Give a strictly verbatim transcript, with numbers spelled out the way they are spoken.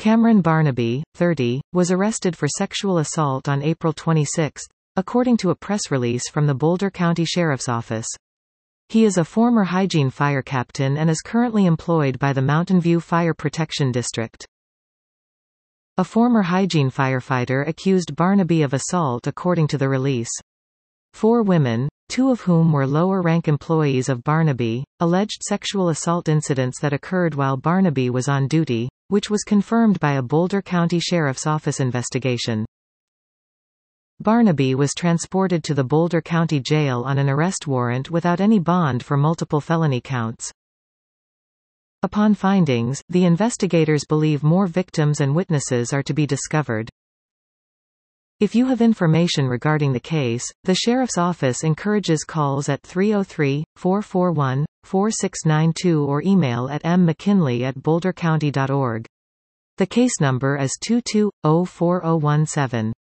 Cameron Barnaby, thirty, was arrested for sexual assault on April twenty-sixth, according to a press release from the Boulder County Sheriff's Office. He is a former hygiene fire captain and is currently employed by the Mountain View Fire Protection District. A former hygiene firefighter accused Barnaby of assault according to the release. Four women, two of whom were lower-rank employees of Barnaby, alleged sexual assault incidents that occurred while Barnaby was on duty, which was confirmed by a Boulder County Sheriff's Office investigation. Barnaby was transported to the Boulder County Jail on an arrest warrant without any bond for multiple felony counts. Upon findings, the investigators believe more victims and witnesses are to be discovered. If you have information regarding the case, the Sheriff's Office encourages calls at three oh three, four four one, four six nine two or email at m mckinley at boulder county dot org. The case number is two two zero four zero one seven.